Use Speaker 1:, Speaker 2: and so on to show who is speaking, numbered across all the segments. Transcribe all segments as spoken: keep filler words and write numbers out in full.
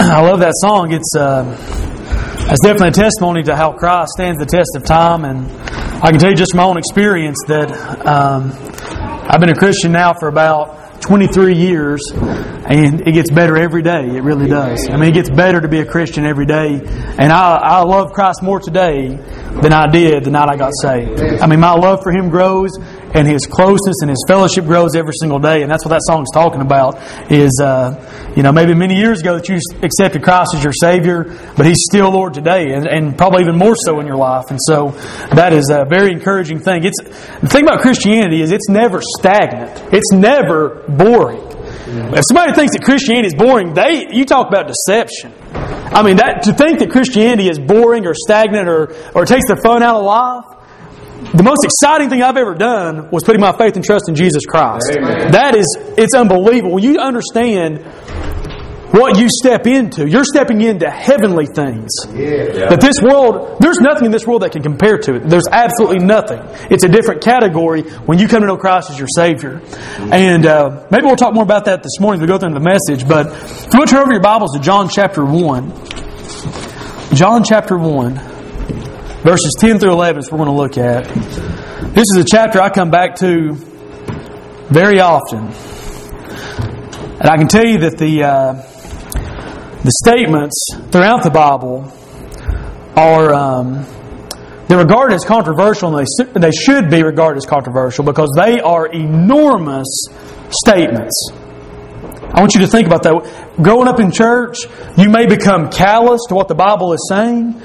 Speaker 1: I love that song. It's uh, it's definitely a testimony to how Christ stands the test of time. And I can tell you just from my own experience that um, I've been a Christian now for about twenty-three years, and it gets better every day. It really does. I mean, it gets better to be a Christian every day. And I, I love Christ more today than I did the night I got saved. I mean, my love for Him grows, and His closeness and His fellowship grows every single day. And that's what that song's talking about. Is uh, you know, maybe many years ago that you accepted Christ as your Savior, but He's still Lord today, and, and probably even more so in your life. And so that is a very encouraging thing. It's the thing about Christianity is it's never stagnant. It's never boring. If somebody thinks that Christianity is boring, they you talk about deception. I mean, that to think that Christianity is boring or stagnant or or takes the fun out of life. The most exciting thing I've ever done was putting my faith and trust in Jesus Christ. Amen. That is, it's unbelievable. When you understand what you step into, you're stepping into heavenly things. Yeah. That this world, there's nothing in this world that can compare to it. There's absolutely nothing. It's a different category when you come to know Christ as your Savior. And uh, maybe we'll talk more about that this morning as we go through the message. But if you want to turn over your Bibles to John chapter one. John chapter one. Verses ten through eleven is what we're going to look at. This is a chapter I come back to very often. And I can tell you that the uh, the statements throughout the Bible are um, they're regarded as controversial, and they, they should be regarded as controversial because they are enormous statements. I want you to think about that. Growing up in church, you may become callous to what the Bible is saying.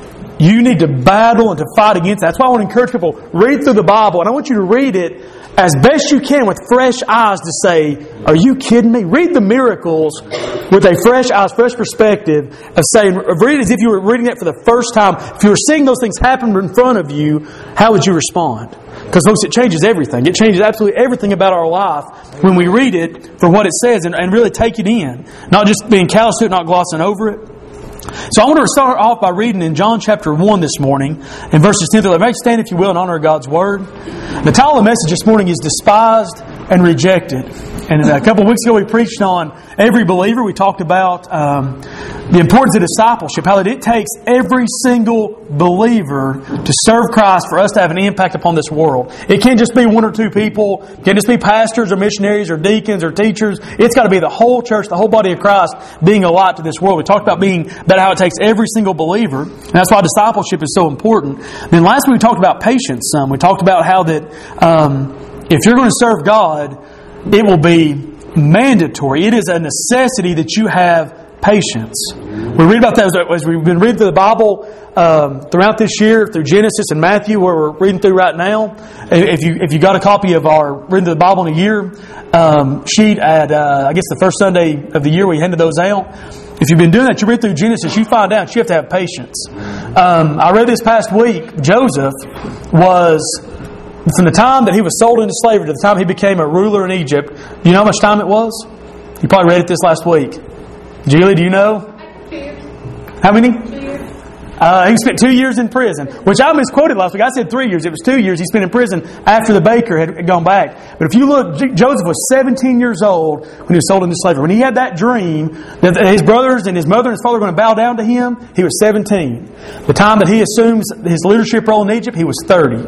Speaker 1: You need to battle and to fight against that. That's why I want to encourage people, read through the Bible. And I want you to read it as best you can with fresh eyes to say, are you kidding me? Read the miracles with a fresh eyes, fresh perspective of saying, read it as if you were reading that for the first time. If you were seeing those things happen in front of you, how would you respond? Because folks, it changes everything. It changes absolutely everything about our life when we read it for what it says and, and really take it in. Not just being callous to it, not glossing over it. So I want to start off by reading in John chapter one this morning, in verses ten through eleven. Make stand, if you will, in honor of God's Word. The title of the message this morning is Despised and Rejected. And a couple of weeks ago we preached on every believer. We talked about um, the importance of discipleship, how that it takes every single believer to serve Christ for us to have an impact upon this world. It can't just be one or two people. It can't just be pastors or missionaries or deacons or teachers. It's got to be the whole church, the whole body of Christ being a light to this world. We talked about being about how it takes every single believer. And that's why discipleship is so important. Then last week we talked about patience some. We talked about how that um, if you're going to serve God, it will be mandatory. It is a necessity that you have patience. We read about that as we've been reading through the Bible um, throughout this year, through Genesis and Matthew, where we're reading through right now. If you if you got a copy of our Reading Through the Bible in a Year um, sheet at, uh, I guess, the first Sunday of the year, we handed those out. If you've been doing that, you read through Genesis, you find out you have to have patience. Um, I read this past week, Joseph was, from the time that he was sold into slavery to the time he became a ruler in Egypt, do you know how much time it was? You probably read it this last week. Julie, do you know?
Speaker 2: Two years.
Speaker 1: How many?
Speaker 2: Two years.
Speaker 1: Uh, he spent two years in prison, which I misquoted last week. I said three years. It was two years he spent in prison after the baker had gone back. But if you look, Joseph was seventeen years old when he was sold into slavery. When he had that dream that his brothers and his mother and his father were going to bow down to him, he was seventeen. The time that he assumes his leadership role in Egypt, he was thirty.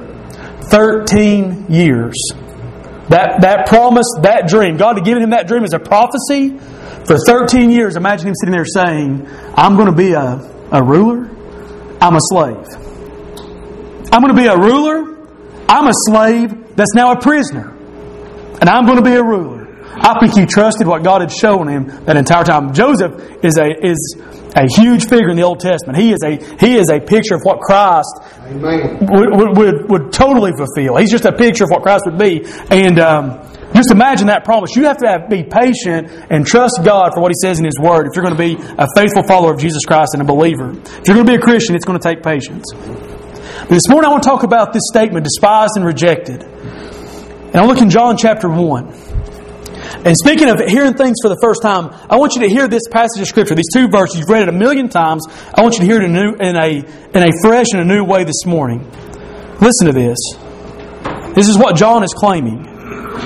Speaker 1: Thirteen years. That that promise, that dream, God had given him that dream as a prophecy for thirteen years. Imagine him sitting there saying, I'm going to be a, a ruler. I'm a slave. I'm going to be a ruler. I'm a slave that's now a prisoner. And I'm going to be a ruler. I think he trusted what God had shown him that entire time. Joseph is a is a huge figure in the Old Testament. He is a he is a picture of what Christ would, would, would, would totally fulfill. He's just a picture of what Christ would be. And um, just imagine that promise. You have to have, be patient and trust God for what He says in His Word if you're going to be a faithful follower of Jesus Christ and a believer. If you're going to be a Christian, it's going to take patience. But this morning I want to talk about this statement, despised and rejected. And I'll look in John chapter one. And speaking of hearing things for the first time, I want you to hear this passage of Scripture, these two verses. You've read it a million times. I want you to hear it in a, new, in a, in a fresh and a new way this morning. Listen to this. This is what John is claiming.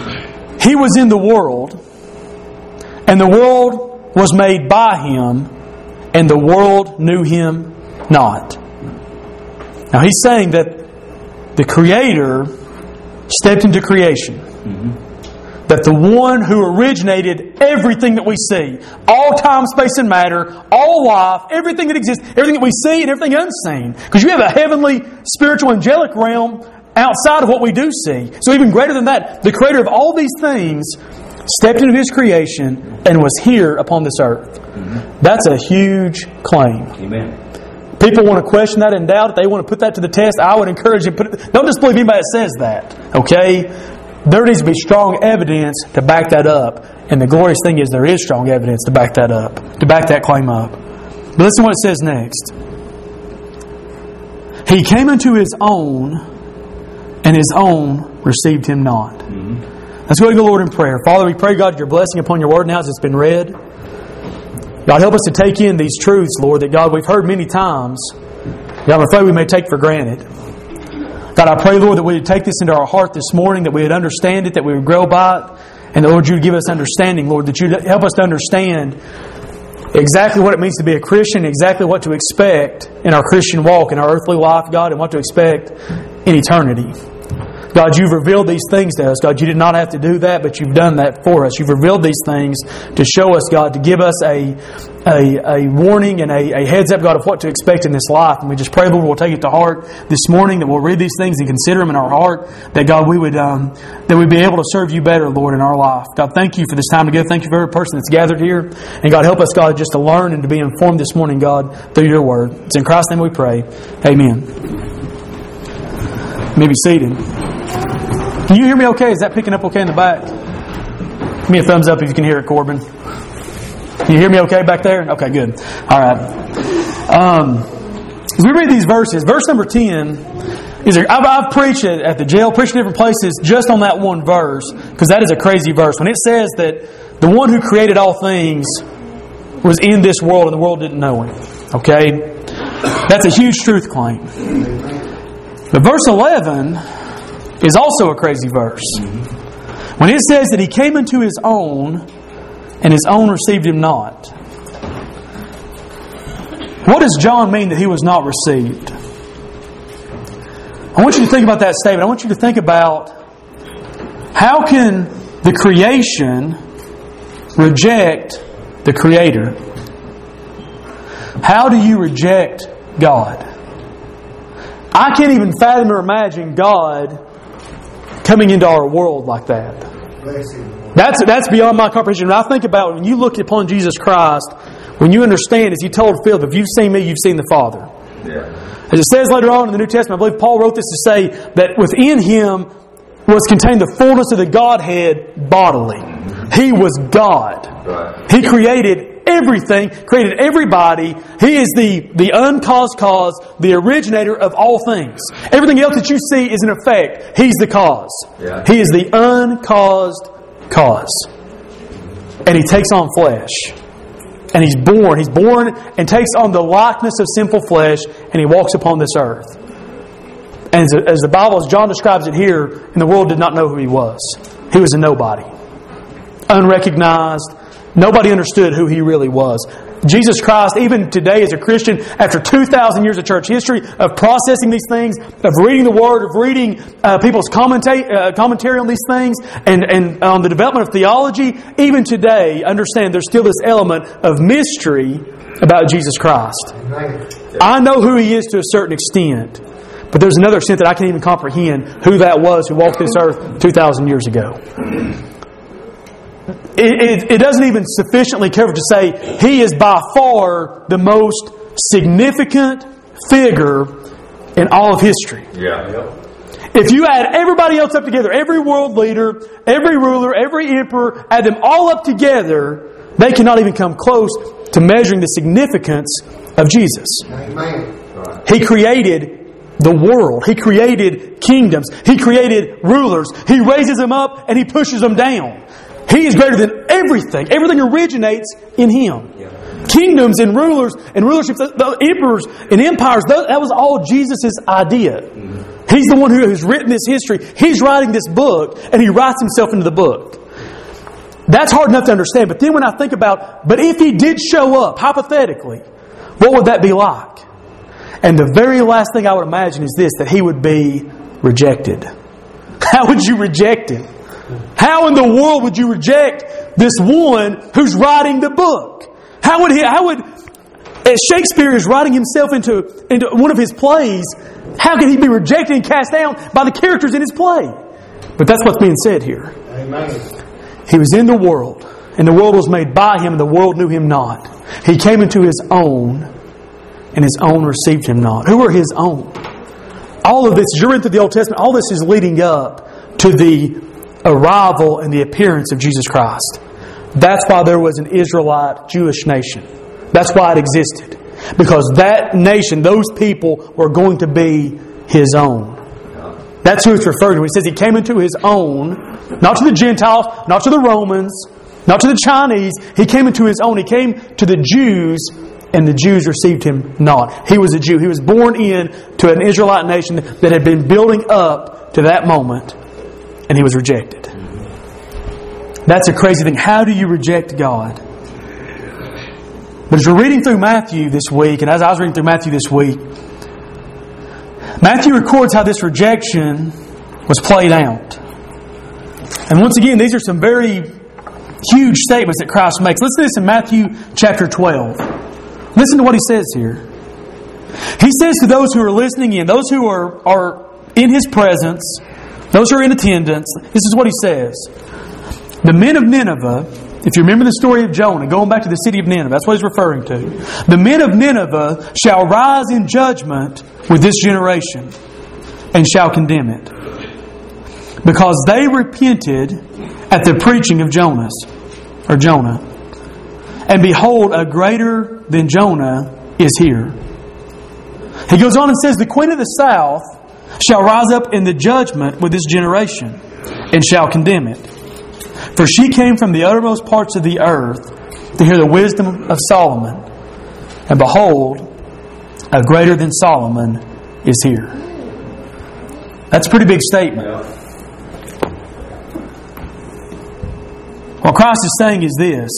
Speaker 1: He was in the world, and the world was made by Him, and the world knew Him not. Now He's saying that the Creator stepped into creation. Mm-hmm. That the one who originated everything that we see, all time, space, and matter, all life, everything that exists, everything that we see and everything unseen. Because you have a heavenly, spiritual, angelic realm outside of what we do see. So even greater than that, the Creator of all these things stepped into His creation and was here upon this earth. Mm-hmm. That's a huge claim.
Speaker 2: Amen.
Speaker 1: People want to question that and doubt it. They want to put that to the test. I would encourage you to put it. Don't just believe anybody that says that. Okay? There needs to be strong evidence to back that up. And the glorious thing is there is strong evidence to back that up. To back that claim up. But listen to what it says next. He came unto His own, and His own received Him not. Mm-hmm. Let's go to the Lord in prayer. Father, we pray, God, your blessing upon your word now as it's been read. God, help us to take in these truths, Lord, that, God, we've heard many times. God, I'm afraid we may take for granted. God, I pray, Lord, that we would take this into our heart this morning, that we would understand it, that we would grow by it, and that, Lord, you would give us understanding, Lord, that you would help us to understand exactly what it means to be a Christian, exactly what to expect in our Christian walk, in our earthly life, God, and what to expect in eternity. God, you've revealed these things to us. God, you did not have to do that, but you've done that for us. You've revealed these things to show us, God, to give us a a, a warning and a, a heads up, God, of what to expect in this life. And we just pray, Lord, we'll take it to heart this morning, that we'll read these things and consider them in our heart, that, God, we would um, that we'd be able to serve you better, Lord, in our life. God, thank you for this time together. Thank you for every person that's gathered here. And, God, help us, God, just to learn and to be informed this morning, God, through your word. It's in Christ's name we pray. Amen. You may be seated. Can you hear me okay? Is that picking up okay in the back? Give me a thumbs up if you can hear it, Corbin. Can you hear me okay back there? Okay, good. All right. Um, as we read these verses, verse number ten, is I've, I've preached it at the jail, preached in different places just on that one verse, because that is a crazy verse. When it says that the one who created all things was in this world and the world didn't know Him. Okay? That's a huge truth claim. But verse eleven is also a crazy verse. When it says that He came unto His own, and His own received Him not. What does John mean that He was not received? I want you to think about that statement. I want you to think about how can the creation reject the Creator? How do you reject God? I can't even fathom or imagine God coming into our world like that. That's that's beyond my comprehension. When I think about when you look upon Jesus Christ, when you understand, as He told Philip, if you've seen me, you've seen the Father. Yeah. As it says later on in the New Testament, I believe Paul wrote this to say that within Him was contained the fullness of the Godhead bodily. He was God. Right. He created everything, created everybody. He is the, the uncaused cause, the originator of all things. Everything else that you see is an effect. He's the cause. Yeah. He is the uncaused cause. And He takes on flesh. And He's born. He's born and takes on the likeness of sinful flesh, and He walks upon this earth. And as, as the Bible, as John describes it here, and the world did not know who He was. He was a nobody. Unrecognized. Nobody understood who He really was. Jesus Christ, even today as a Christian, after two thousand years of church history, of processing these things, of reading the Word, of reading uh, people's commenta- uh, commentary on these things, and, and on the development of theology, even today, understand there's still this element of mystery about Jesus Christ. I know who He is to a certain extent, but there's another extent that I can't even comprehend who that was who walked this earth two thousand years ago. It, it, it doesn't even sufficiently cover to say He is by far the most significant figure in all of history.
Speaker 2: Yeah.
Speaker 1: If you add everybody else up together, every world leader, every ruler, every emperor, add them all up together, they cannot even come close to measuring the significance of Jesus. Amen. He created the world. He created kingdoms. He created rulers. He raises them up and He pushes them down. He is greater than everything. Everything originates in Him. Yeah. Kingdoms and rulers and rulerships, the emperors and empires, that was all Jesus' idea. Mm-hmm. He's the one who has written this history. He's writing this book, and He writes Himself into the book. That's hard enough to understand. But then when I think about, but if He did show up, hypothetically, What would that be like? And the very last thing I would imagine is this, that he would be rejected. How would you reject him? How in the world would you reject this one who's writing the book? How would he, how would, as Shakespeare is writing himself into, into one of his plays, how could he be rejected and cast down by the characters in his play? But that's what's being said here.
Speaker 2: Amen.
Speaker 1: He was in the world, and the world was made by Him, and the world knew Him not. He came into His own, and His own received Him not. Who are His own? All of this, as you're into the Old Testament, all this is leading up to the arrival and the appearance of Jesus Christ. That's why there was an Israelite Jewish nation. That's why it existed. Because that nation, those people, were going to be His own. That's who it's referring to. He says He came into His own, not to the Gentiles, not to the Romans, not to the Chinese. He came into His own. He came to the Jews, and the Jews received Him not. He was a Jew. He was born in to an Israelite nation that had been building up to that moment, and He was rejected. That's a crazy thing. How do you reject God? But as we're reading through Matthew this week, and as I was reading through Matthew this week, Matthew records how this rejection was played out. And once again, these are some very huge statements that Christ makes. Listen to this in Matthew chapter twelve. Listen to what He says here. He says to those who are listening in, those who are, are in His presence, those who are in attendance, this is what He says. The men of Nineveh, if you remember the story of Jonah, going back to the city of Nineveh, that's what He's referring to. The men of Nineveh shall rise in judgment with this generation and shall condemn it, because they repented at the preaching of Jonas, or Jonah. And behold, a greater than Jonah is here. He goes on and says, the queen of the south shall rise up in the judgment with this generation and shall condemn it. For she came from the uttermost parts of the earth to hear the wisdom of Solomon. And behold, a greater than Solomon is here. That's a pretty big statement. What Christ is saying is this.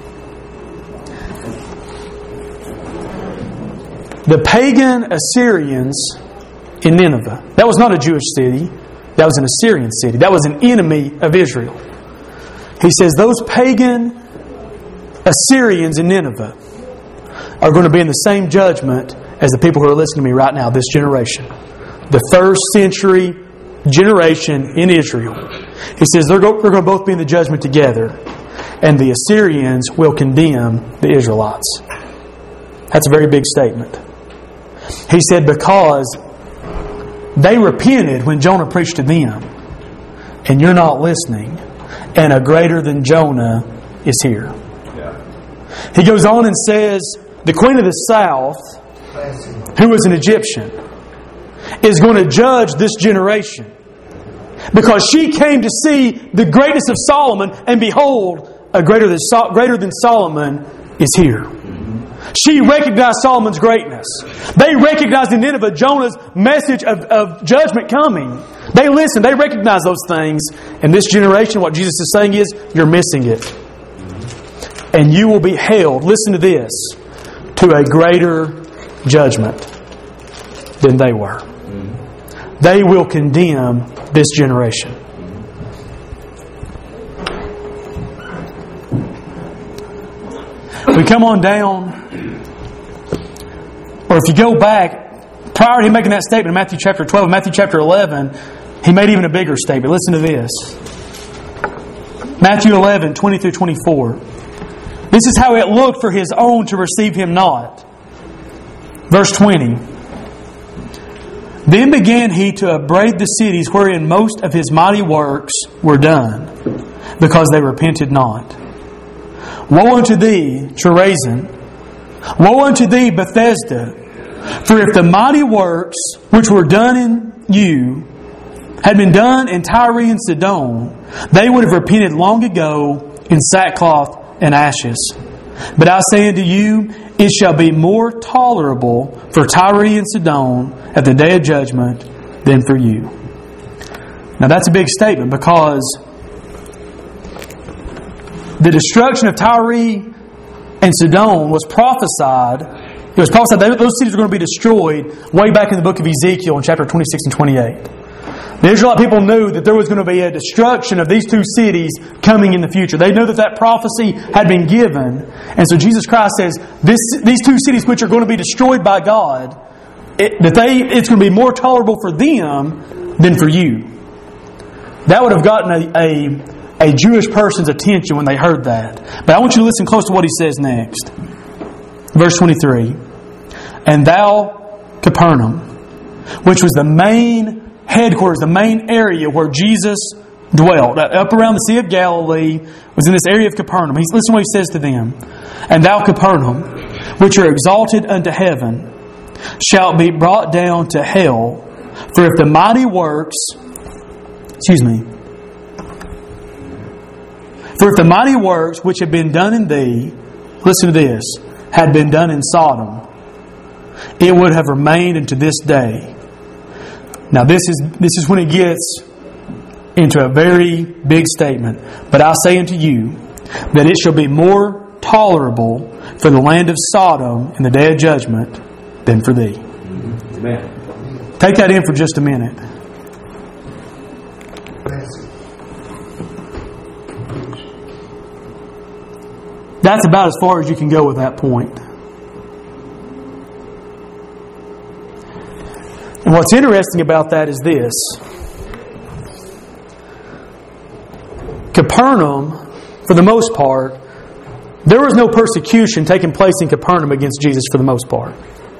Speaker 1: The pagan Assyrians in Nineveh, that was not a Jewish city, that was an Assyrian city. That was an enemy of Israel. He says those pagan Assyrians in Nineveh are going to be in the same judgment as the people who are listening to me right now, this generation. The first century generation in Israel. He says they're going to both be in the judgment together, and the Assyrians will condemn the Israelites. That's a very big statement. He said because they repented when Jonah preached to them, and you're not listening, and a greater than Jonah is here. Yeah. He goes on and says, the queen of the south, who was an Egyptian, is going to judge this generation. Because she came to see the greatness of Solomon, and behold, a greater than, greater than Solomon is here. She recognized Solomon's greatness. They recognized in Nineveh Jonah's message of, of judgment coming. They listened. They recognized those things. And this generation, what Jesus is saying is, you're missing it. And you will be held, listen to this, to a greater judgment than they were. They will condemn this generation. We come on down, or if you go back, prior to him making that statement in Matthew chapter twelve, Matthew chapter eleven, he made even a bigger statement. Listen to this. Matthew eleven, twenty through twenty-four. This is how it looked for His own to receive Him not. Verse twenty. Then began He to upbraid the cities wherein most of His mighty works were done, because they repented not. Woe unto thee, Chorazin! Woe unto thee, Bethesda! For if the mighty works which were done in you had been done in Tyre and Sidon, they would have repented long ago in sackcloth and ashes. But I say unto you, it shall be more tolerable for Tyre and Sidon at the day of judgment than for you. Now that's a big statement, because the destruction of Tyre and Sidon was prophesied It was prophesied that those cities were going to be destroyed way back in the book of Ezekiel in chapter twenty-six and twenty-eight. The Israelite people knew that there was going to be a destruction of these two cities coming in the future. They knew that that prophecy had been given. And so Jesus Christ says, this, these two cities which are going to be destroyed by God, it, that they it's going to be more tolerable for them than for you. That would have gotten a, a, a Jewish person's attention when they heard that. But I want you to listen close to what he says next. Verse twenty-three. And thou, Capernaum, which was the main headquarters, the main area where Jesus dwelt, up around the Sea of Galilee, was in this area of Capernaum. He's, listen to what he says to them. And thou, Capernaum, which are exalted unto heaven, shalt be brought down to hell. For if the mighty works, excuse me, for if the mighty works which have been done in thee, listen to this, had been done in Sodom, it would have remained unto this day. Now this is this is when it gets into a very big statement. But I say unto you that it shall be more tolerable for the land of Sodom in the day of judgment than for thee. Amen. Take that in for just a minute. That's about as far as you can go with that point. And what's interesting about that is this. Capernaum, for the most part, there was no persecution taking place in Capernaum against Jesus for the most part.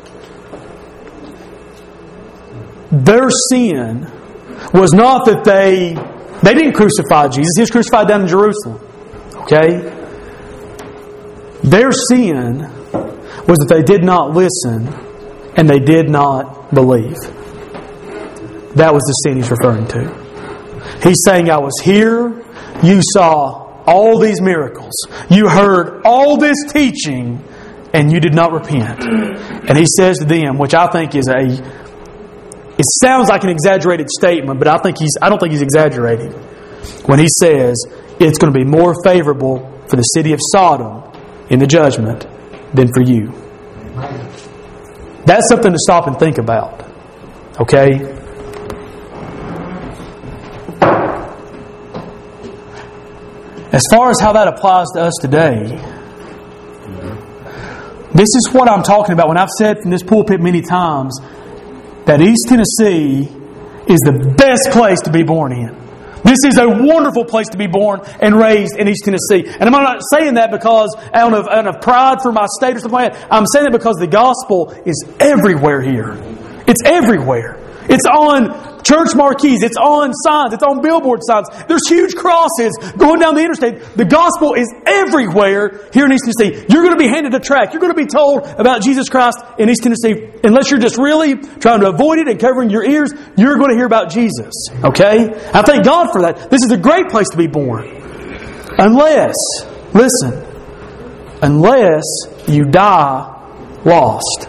Speaker 1: Their sin was not that they they didn't crucify Jesus. He was crucified down in Jerusalem. Okay? Their sin was that they did not listen and they did not believe. That was the sin he's referring to. He's saying, I was here, you saw all these miracles, you heard all this teaching, and you did not repent. And he says to them, which I think is a, it sounds like an exaggerated statement, but I think he's, I don't think he's exaggerating, when he says it's going to be more favorable for the city of Sodom in the judgment than for you. That's something to stop and think about. Okay? As far as how that applies to us today, this is what I'm talking about when I've said from this pulpit many times that East Tennessee is the best place to be born in. This is a wonderful place to be born and raised in East Tennessee. And I'm not saying that because out of, out of pride for my state or something like that. I'm saying that because the gospel is everywhere here. It's everywhere. It's on church marquees. It's on signs. It's on billboard signs. There's huge crosses going down the interstate. The gospel is everywhere here in East Tennessee. You're going to be handed a tract. You're going to be told about Jesus Christ in East Tennessee. Unless you're just really trying to avoid it and covering your ears, you're going to hear about Jesus. Okay? I thank God for that. This is a great place to be born. Unless, listen, unless you die lost.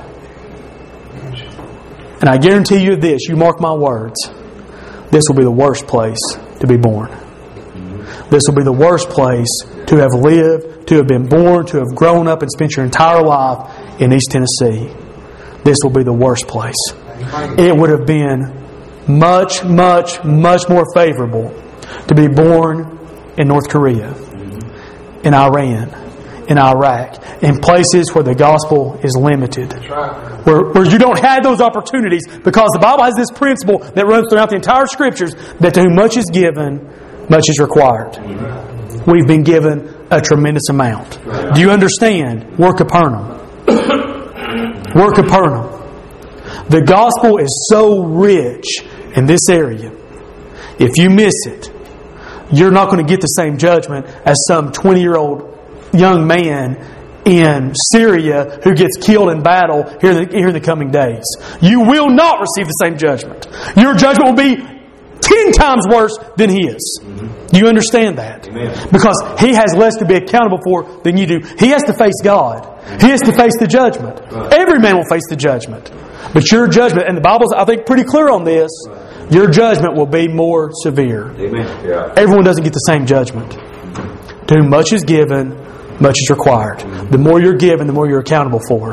Speaker 1: And I guarantee you this, you mark my words, this will be the worst place to be born. This will be the worst place to have lived, to have been born, to have grown up and spent your entire life in East Tennessee. This will be the worst place. It would have been much, much, much more favorable to be born in North Korea, in Iran, in Iraq, in places where the gospel is limited. Where, where you don't have those opportunities, because the Bible has this principle that runs throughout the entire Scriptures, that to whom much is given, much is required. We've been given a tremendous amount. Do you understand? We're Capernaum. We're Capernaum. The gospel is so rich in this area. If you miss it, you're not going to get the same judgment as some twenty-year-old young man in Syria who gets killed in battle here in, the, here in the coming days. You will not receive the same judgment. Your judgment will be ten times worse than his. Do you understand that? Amen. Because he has less to be accountable for than you do. He has to face God. He has to face the judgment. Every man will face the judgment. But your judgment, and the Bible's, I think, pretty clear on this, your judgment will be more severe. Amen. Yeah. Everyone doesn't get the same judgment. To whom much is given, much is required. The more you're given, the more you're accountable for.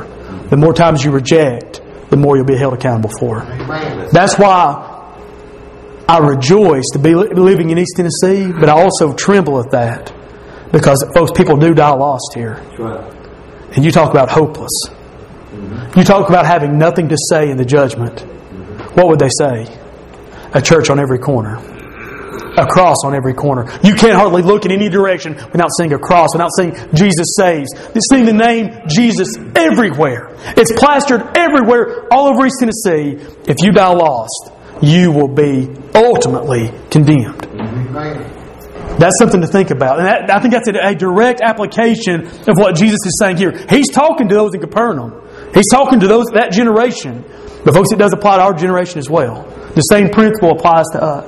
Speaker 1: the more times you reject, the more you'll be held accountable for. That's why I rejoice to be living in East Tennessee, but I also tremble at that. Because, folks, people do die lost here. And you talk about hopeless. You talk about having nothing to say in the judgment. What would they say? A church on every corner. A cross on every corner. You can't hardly look in any direction without seeing a cross, without seeing Jesus saves. You're seeing the name Jesus everywhere. It's plastered everywhere, all over East Tennessee. If you die lost, you will be ultimately condemned. That's something to think about. And that, I think that's a, a direct application of what Jesus is saying here. He's talking to those in Capernaum. He's talking to those that generation. But folks, it does apply to our generation as well. The same principle applies to us.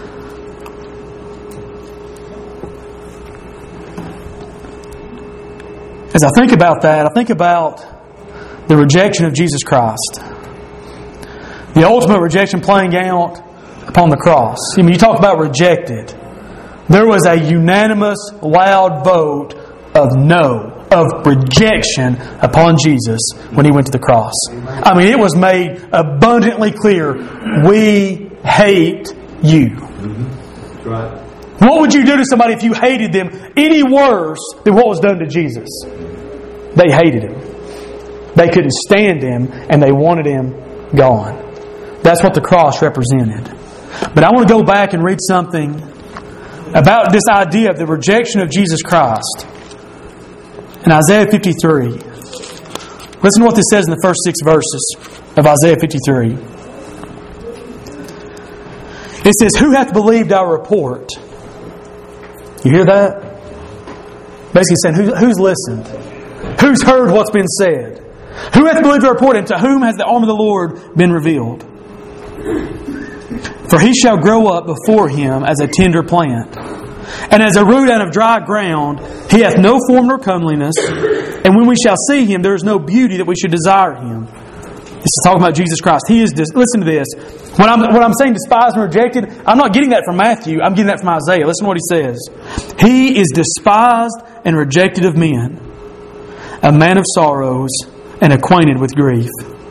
Speaker 1: As I think about that, I think about the rejection of Jesus Christ. The ultimate rejection playing out upon the cross. I mean, you talk about rejected. There was a unanimous, loud vote of no, of rejection upon Jesus when He went to the cross. I mean, it was made abundantly clear, we hate you.
Speaker 2: Mm-hmm. Right.
Speaker 1: What would you do to somebody if you hated them any worse than what was done to Jesus? They hated Him. They couldn't stand Him, and they wanted Him gone. That's what the cross represented. But I want to go back and read something about this idea of the rejection of Jesus Christ. In Isaiah fifty-three. Listen to what this says in the first six verses of Isaiah fifty-three. It says, "Who hath believed our report?" You hear that? Basically saying, who, who's listened? Who's heard what's been said? Who hath believed our report, and to whom has the arm of the Lord been revealed? For he shall grow up before him as a tender plant, and as a root out of dry ground. He hath no form nor comeliness, and when we shall see him, there is no beauty that we should desire him. This is talking about Jesus Christ. He is. Listen to this. When I'm when I'm saying despised and rejected, I'm not getting that from Matthew. I'm getting that from Isaiah. Listen to what he says. He is despised and rejected of men, a man of sorrows and acquainted with grief.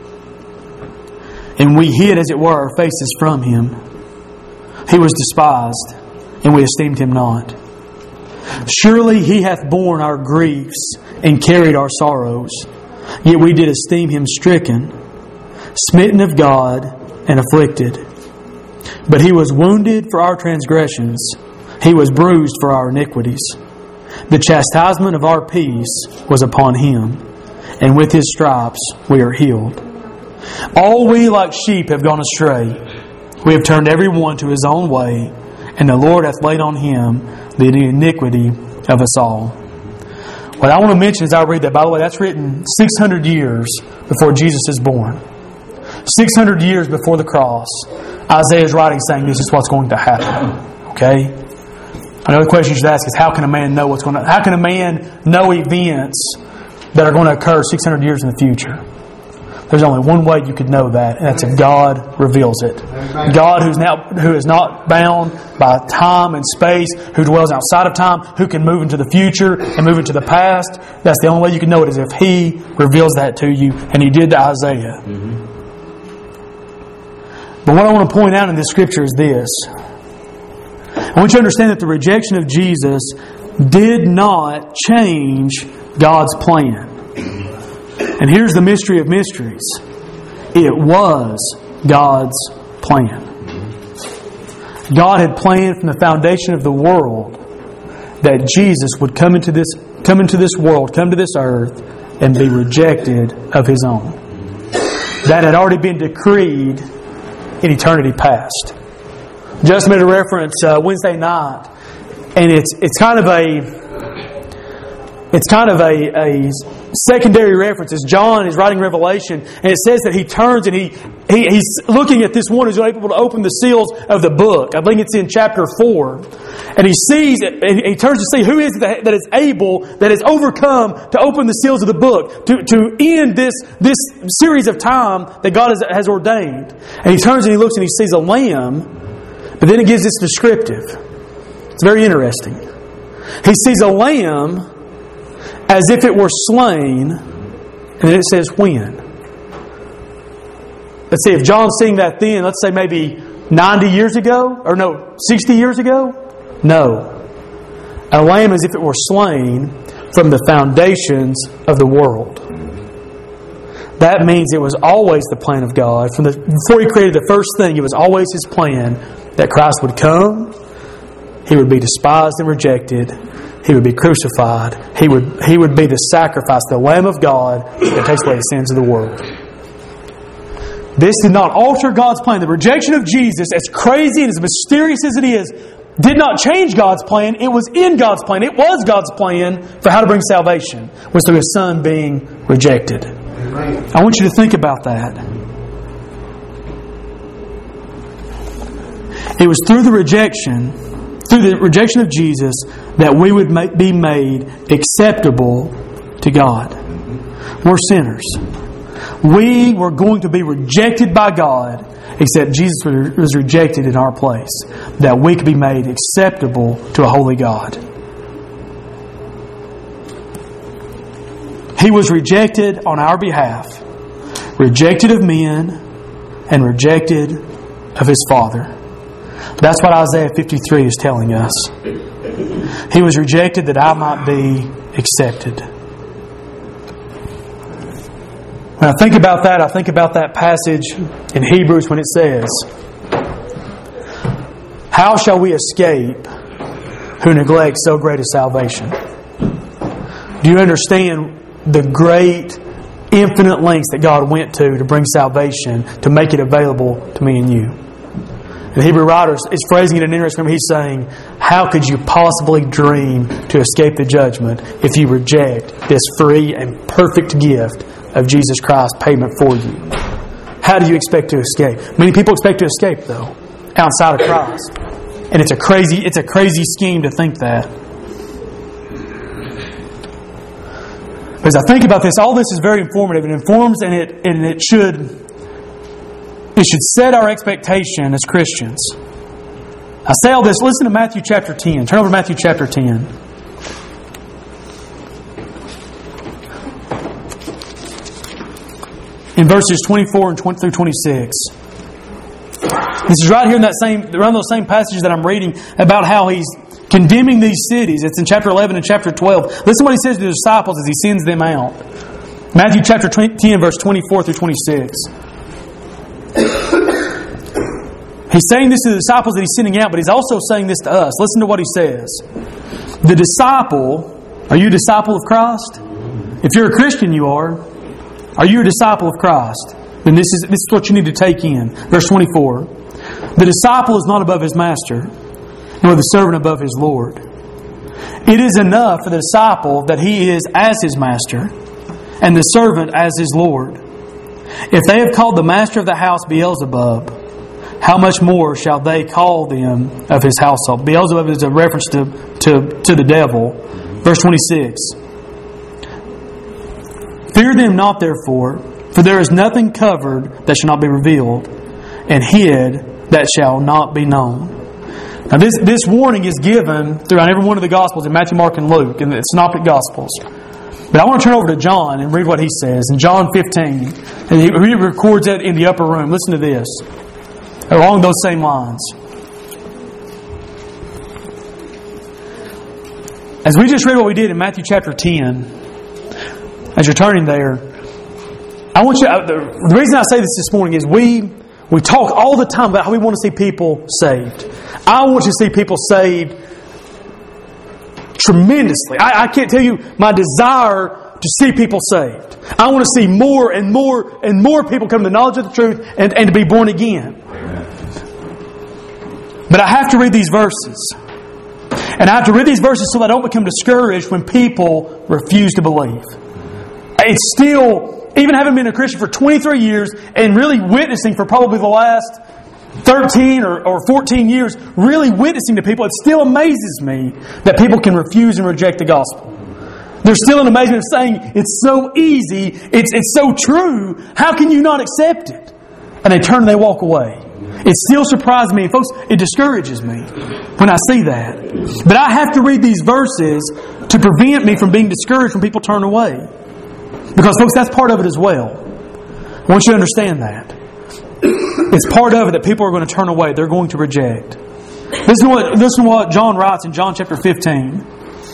Speaker 1: And we hid, as it were, our faces from him. He was despised, and we esteemed him not. Surely he hath borne our griefs and carried our sorrows. Yet we did esteem him stricken, smitten of God, and afflicted. But he was wounded for our transgressions. He was bruised for our iniquities. The chastisement of our peace was upon him, and with his stripes we are healed. All we like sheep have gone astray. We have turned every one to his own way, and the Lord hath laid on him the iniquity of us all. What I want to mention as I read that, by the way, that's written six hundred years before Jesus is born. six hundred years before the cross. Isaiah is writing saying this is what's going to happen. Okay? Another question you should ask is, how can a man know what's going to how can a man know events that are going to occur six hundred years in the future? There's only one way you could know that, and that's if God reveals it. God, who's now who is not bound by time and space, who dwells outside of time, who can move into the future and move into the past. That's the only way you can know it, is if He reveals that to you, and He did to Isaiah. Mm-hmm. But what I want to point out in this scripture is this. I want you to understand that the rejection of Jesus did not change God's plan. And here's the mystery of mysteries. It was God's plan. God had planned from the foundation of the world that Jesus would come into this come into this world, come to this earth, and be rejected of His own. That had already been decreed in eternity past. Just made a reference uh, Wednesday night, and it's it's kind of a it's kind of a, a secondary reference. As John is writing Revelation, and it says that he turns and he, he he's looking at this one who's able to open the seals of the book. I think it's in chapter four, and he sees it. And he turns to see who is that, that is able, that has overcome to open the seals of the book to to end this this series of time that God has, has ordained. And he turns and he looks and he sees a lamb. But then it gives this descriptive. It's very interesting. He sees a lamb as if it were slain, And then it says when. Let's see, if John's seeing that then, let's say maybe ninety years ago, or no, sixty years ago? No. A lamb as if it were slain from the foundations of the world. That means it was always the plan of God. From the, before He created the first thing, it was always His plan that Christ would come, He would be despised and rejected, He would be crucified, He would, he would be the sacrifice, the Lamb of God that takes away the sins of the world. This did not alter God's plan. The rejection of Jesus, as crazy and as mysterious as it is, did not change God's plan. It was in God's plan. It was God's plan for how to bring salvation, was through His Son being rejected. I want you to think about that. It was through the rejection, through the rejection of Jesus, that we would make, be made acceptable to God. We're sinners. We were going to be rejected by God, except Jesus was rejected in our place, that we could be made acceptable to a holy God. He was rejected on our behalf, rejected of men, and rejected of His Father. That's what Isaiah fifty-three is telling us. He was rejected that I might be accepted. When I think about that, I think about that passage in Hebrews when it says, "How shall we escape who neglect so great a salvation?" Do you understand the great, infinite lengths that God went to to bring salvation, to make it available to me and you? The Hebrew writer is phrasing it in an interesting way. He's saying, how could you possibly dream to escape the judgment if you reject this free and perfect gift of Jesus Christ's payment for you? How do you expect to escape? Many people expect to escape, though, outside of Christ. And it's a crazy, it's a crazy scheme to think that. As I think about this, all this is very informative. It informs and it and it should it should set our expectation as Christians. I say all this, listen to Matthew chapter ten. Turn over to Matthew chapter ten. In verses twenty-four and twenty through twenty-six. This is right here in that same, around those same passages that I'm reading about how He's condemning these cities. It's in chapter eleven and chapter twelve. Listen to what He says to the disciples as He sends them out. Matthew chapter ten, verse twenty-four through twenty-six. He's saying this to the disciples that He's sending out, but He's also saying this to us. Listen to what He says. The disciple, are you a disciple of Christ? If you're a Christian, you are. Are you a disciple of Christ? Then this is, this is what you need to take in. Verse twenty-four. The disciple is not above his master, nor the servant above his Lord. It is enough for the disciple that he is as his master, and the servant as his Lord. If they have called the master of the house Beelzebub, how much more shall they call them of his household? Beelzebub is a reference to, to, to the devil. Verse twenty-six. Fear them not, therefore, for there is nothing covered that shall not be revealed, and hid that shall not be known. Now this, this warning is given throughout every one of the Gospels in Matthew, Mark, and Luke, in the Synoptic Gospels. But I want to turn over to John and read what he says. In John fifteen, and he records that in the upper room. Listen to this. Along those same lines. As we just read what we did in Matthew chapter ten, as you're turning there, I want you. The reason I say this this morning is we we talk all the time about how we want to see people saved. I want to see people saved tremendously. I, I can't tell you my desire to see people saved. I want to see more and more and more people come to the knowledge of the truth and, and to be born again. But I have to read these verses. And I have to read these verses so that I don't become discouraged when people refuse to believe. It's still, even having been a Christian for twenty-three years and really witnessing for probably the last thirteen or, or fourteen years, really witnessing to people, it still amazes me that people can refuse and reject the gospel. There's still an amazement of saying, it's so easy, it's, it's so true, how can you not accept it? And they turn and they walk away. It still surprises me. And folks, it discourages me when I see that. But I have to read these verses to prevent me from being discouraged when people turn away. Because, folks, that's part of it as well. I want you to understand that. It's part of it that people are going to turn away. They're going to reject. Listen to what, listen to what John writes in John chapter fifteen.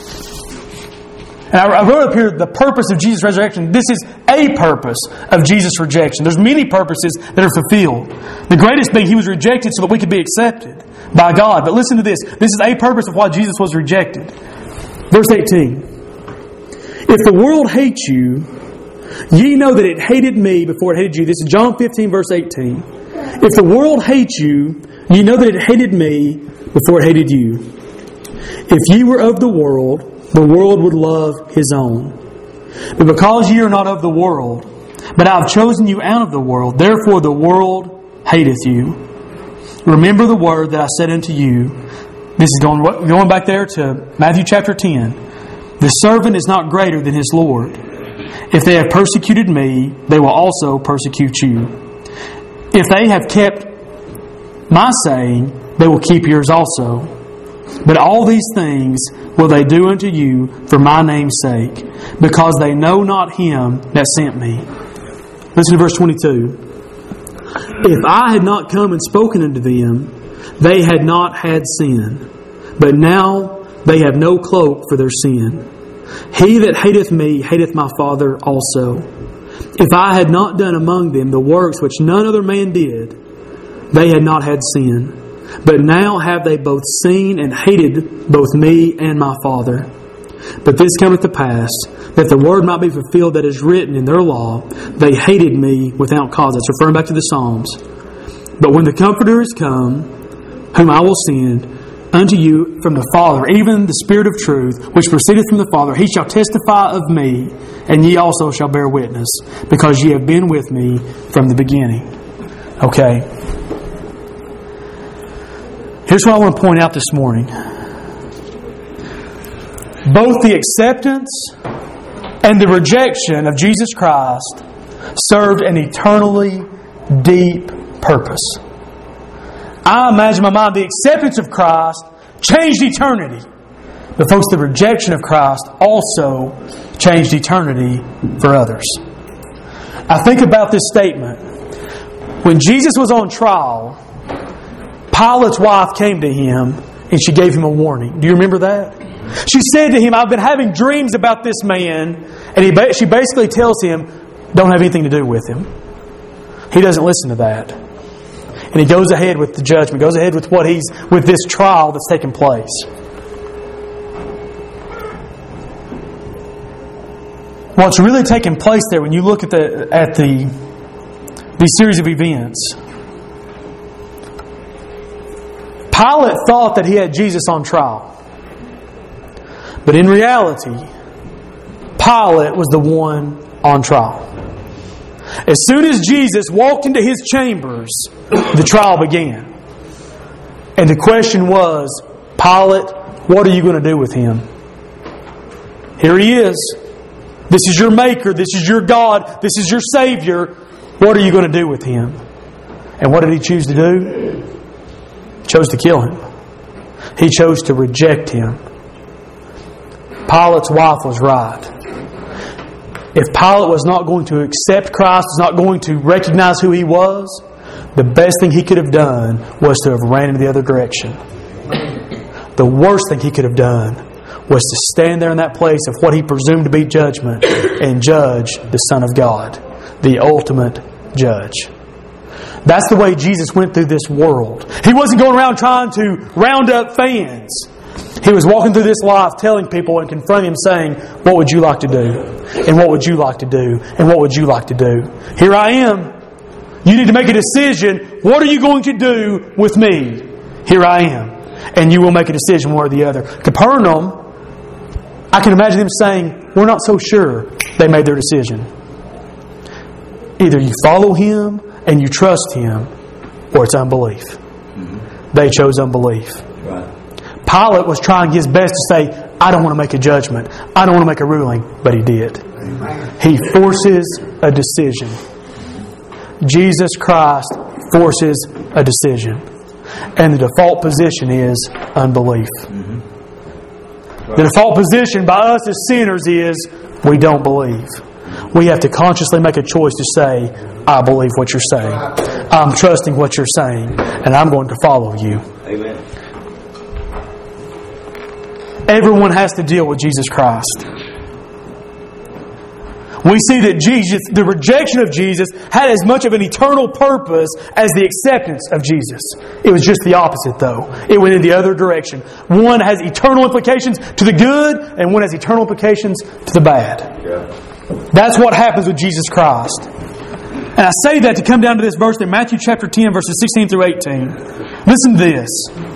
Speaker 1: And I, I wrote up here the purpose of Jesus' resurrection. This is a purpose of Jesus' rejection. There's many purposes that are fulfilled. The greatest being He was rejected so that we could be accepted by God. But listen to this. This is a purpose of why Jesus was rejected. Verse eighteen. If the world hates you, ye know that it hated me before it hated you. This is John fifteen, verse eighteen. If the world hates you, ye know that it hated me before it hated you. If ye were of the world, the world would love his own. But because ye are not of the world, but I have chosen you out of the world, therefore the world hateth you. Remember the word that I said unto you. This is going, going back there to Matthew chapter ten. The servant is not greater than his Lord. If they have persecuted me, they will also persecute you. If they have kept my saying, they will keep yours also. But all these things will they do unto you for my name's sake, because they know not Him that sent me. Listen to verse twenty-two. If I had not come and spoken unto them, they had not had sin. But now they have no cloak for their sin. He that hateth me hateth my Father also. If I had not done among them the works which none other man did, they had not had sin. But now have they both seen and hated both me and my Father. But this cometh to pass, that the word might be fulfilled that is written in their law, they hated me without cause. That's referring back to the Psalms. But when the Comforter is come, whom I will send unto you from the Father, even the Spirit of truth, which proceedeth from the Father, He shall testify of me, and ye also shall bear witness, because ye have been with me from the beginning. Okay. Here's what I want to point out this morning. Both the acceptance and the rejection of Jesus Christ served an eternally deep purpose. I imagine in my mind the acceptance of Christ changed eternity. But folks, the rejection of Christ also changed eternity for others. I think about this statement. When Jesus was on trial, Pilate's wife came to him and she gave him a warning. Do you remember that? She said to him, I've been having dreams about this man. And he, she basically tells him, don't have anything to do with him. He doesn't listen to that. And he goes ahead with the judgment, goes ahead with what he's with this trial that's taking place. What's really taking place there when you look at the at the these series of events, Pilate thought that he had Jesus on trial. But in reality, Pilate was the one on trial. As soon as Jesus walked into his chambers, the trial began. And the question was, Pilate, what are you going to do with him? Here he is. This is your Maker. This is your God. This is your Savior. What are you going to do with him? And what did he choose to do? He chose to kill him. He chose to reject him. Pilate's wife was right. If Pilate was not going to accept Christ, was not going to recognize who he was, the best thing he could have done was to have ran in the other direction. The worst thing he could have done was to stand there in that place of what he presumed to be judgment and judge the Son of God, the ultimate judge. That's the way Jesus went through this world. He wasn't going around trying to round up fans. He was walking through this life telling people and confronting them saying, what would you like to do? And what would you like to do? And what would you like to do? Here I am. You need to make a decision. What are you going to do with me? Here I am. And you will make a decision one or the other. Capernaum, I can imagine them saying, we're not so sure. They made their decision. Either you follow Him and you trust Him, or it's unbelief. Mm-hmm. They chose unbelief. Right. Pilate was trying his best to say, I don't want to make a judgment. I don't want to make a ruling. But he did. Amen. He forces a decision. Jesus Christ forces a decision. And the default position is unbelief. Mm-hmm. Right. The default position by us as sinners is we don't believe. We have to consciously make a choice to say, I believe what you're saying. I'm trusting what you're saying. And I'm going to follow you.
Speaker 2: Amen.
Speaker 1: Everyone has to deal with Jesus Christ. We see that Jesus, the rejection of Jesus, had as much of an eternal purpose as the acceptance of Jesus. It was just the opposite, though. It went in the other direction. One has eternal implications to the good, and one has eternal implications to the bad.
Speaker 2: Yeah.
Speaker 1: That's what happens with Jesus Christ. And I say that to come down to this verse in Matthew chapter ten, verses sixteen through eighteen. Listen to this.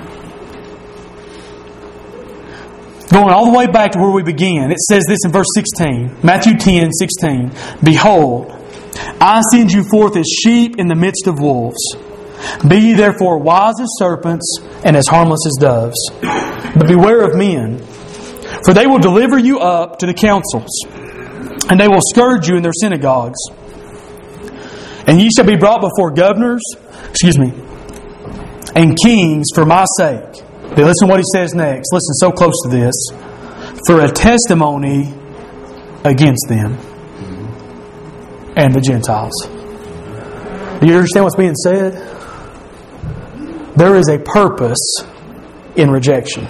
Speaker 1: Going all the way back to where we began, it says this in verse sixteen. Matthew ten, sixteen. Behold, I send you forth as sheep in the midst of wolves. Be ye therefore wise as serpents and as harmless as doves. But beware of men, for they will deliver you up to the councils, and they will scourge you in their synagogues. And ye shall be brought before governors, excuse me, and kings for my sake. But listen to what he says next. Listen so close to this. For a testimony against them and the Gentiles. Do you understand what's being said? There is a purpose in rejection.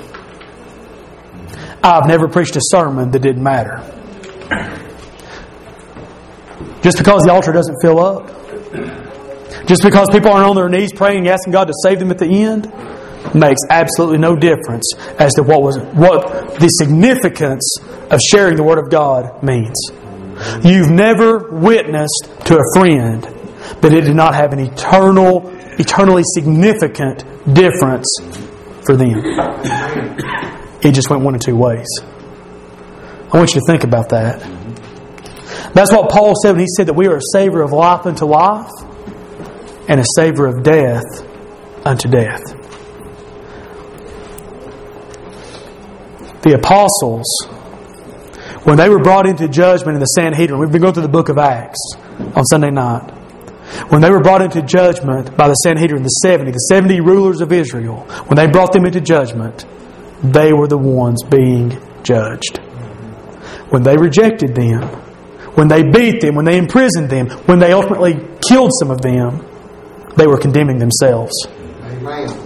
Speaker 1: I've never preached a sermon that didn't matter. Just because the altar doesn't fill up, just because people aren't on their knees praying, asking God to save them at the end, makes absolutely no difference as to what was what the significance of sharing the Word of God means. You've never witnessed to a friend that it did not have an eternal, eternally significant difference for them. It just went one of two ways. I want you to think about that. That's what Paul said when he said that we are a savor of life unto life and a savor of death unto death. The apostles, when they were brought into judgment in the Sanhedrin, we've been going through the book of Acts on Sunday night. When they were brought into judgment by the Sanhedrin, the seventy, the seventy rulers of Israel, when they brought them into judgment, they were the ones being judged. When they rejected them, when they beat them, when they imprisoned them, when they ultimately killed some of them, they were condemning themselves.
Speaker 2: Amen.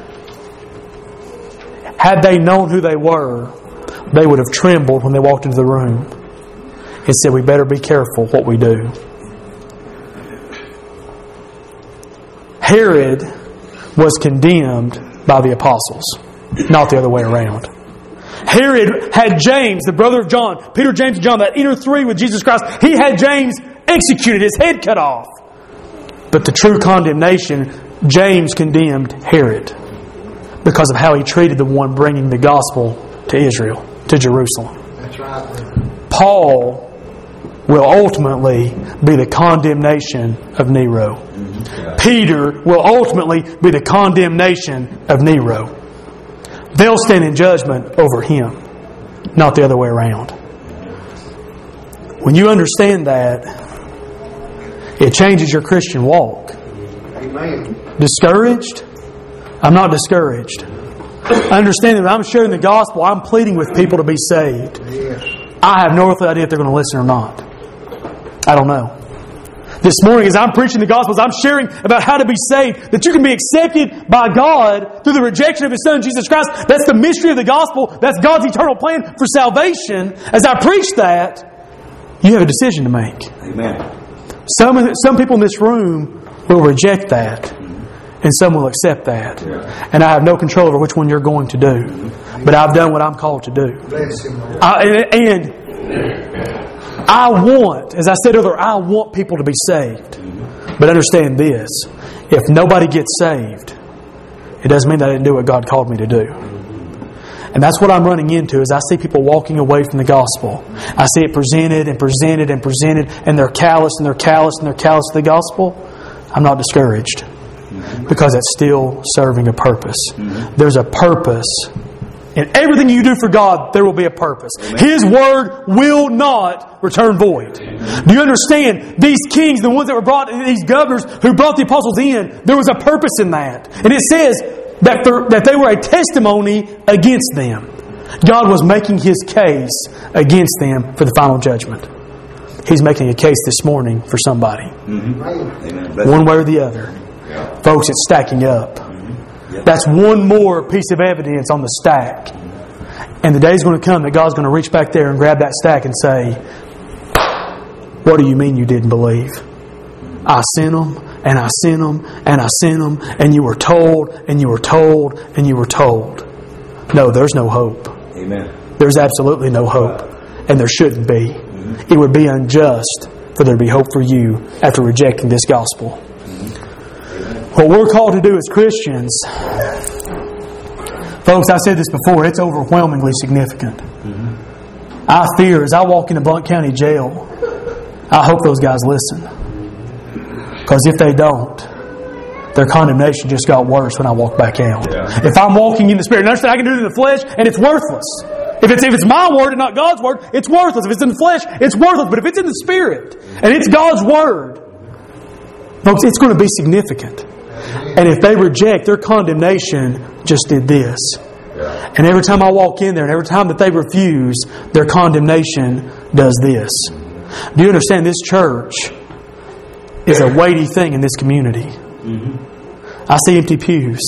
Speaker 1: Had they known who they were, they would have trembled when they walked into the room and said, we better be careful what we do. Herod was condemned by the apostles, not the other way around. Herod had James, the brother of John, Peter, James, and John, that inner three with Jesus Christ. He had James executed, his head cut off. But the true condemnation, James condemned Herod because of how he treated the one bringing the gospel to Israel, to Jerusalem.
Speaker 2: That's right.
Speaker 1: Paul will ultimately be the condemnation of Nero.
Speaker 2: Mm-hmm.
Speaker 1: Peter will ultimately be the condemnation of Nero. They'll stand in judgment over him, not the other way around. When you understand that, it changes your Christian walk.
Speaker 2: Amen.
Speaker 1: Discouraged? I'm not discouraged. Understanding that I'm sharing the gospel, I'm pleading with people to be saved.
Speaker 2: Yes.
Speaker 1: I have no earthly idea if they're going to listen or not. I don't know. This morning, as I'm preaching the gospel, as I'm sharing about how to be saved, that you can be accepted by God through the rejection of His Son, Jesus Christ. That's the mystery of the gospel. That's God's eternal plan for salvation. As I preach that, you have a decision to make.
Speaker 2: Amen.
Speaker 1: Some, some people in this room will reject that, and some will accept that.
Speaker 2: Yeah.
Speaker 1: And I have no control over which one you're going to do. But I've done what I'm called to do.
Speaker 2: Bless Him, Lord.
Speaker 1: I, and, and I want, as I said earlier, I want people to be saved. But understand this. If nobody gets saved, it doesn't mean that I didn't do what God called me to do. And that's what I'm running into, is I see people walking away from the gospel. I see it presented and presented and presented, and they're callous and they're callous and they're callous to the gospel. I'm not discouraged, because it's still serving a purpose. There's a purpose. In everything you do for God, there will be a purpose. Amen. His word will not return void. Amen. Do you understand? These kings, the ones that were brought, these governors who brought the apostles in, there was a purpose in that. And it says that, that they were a testimony against them. God was making His case against them for the final judgment. He's making a case this morning for somebody.
Speaker 3: Mm-hmm. Amen.
Speaker 1: One way or the other.
Speaker 3: Yeah.
Speaker 1: Folks, it's stacking up.
Speaker 3: Mm-hmm. Yep.
Speaker 1: That's one more piece of evidence on the stack. And the day's going to come that God's going to reach back there and grab that stack and say, what do you mean you didn't believe? I sent them, and I sent them, and I sent them, and you were told, and you were told, and you were told. No, there's no hope.
Speaker 3: Amen.
Speaker 1: There's absolutely no hope. And there shouldn't be. Mm-hmm. It would be unjust for there to be hope for you after rejecting this gospel. Mm-hmm. What we're called to do as Christians, folks, I said this before, it's overwhelmingly significant. Mm-hmm. I fear as I walk into Blount County Jail, I hope those guys listen. Because if they don't, their condemnation just got worse when I walk back out. Yeah. If I'm walking in the Spirit, and understand I can do it in the flesh, and it's worthless. If it's if it's my word and not God's word, it's worthless. If it's in the flesh, it's worthless. But if it's in the Spirit, and it's God's word, folks, it's going to be significant. And if they reject, their condemnation just did this. Yeah. And every time I walk in there, and every time that they refuse, their condemnation does this. Do you understand this church is a weighty thing in this community? Mm-hmm. I see empty pews.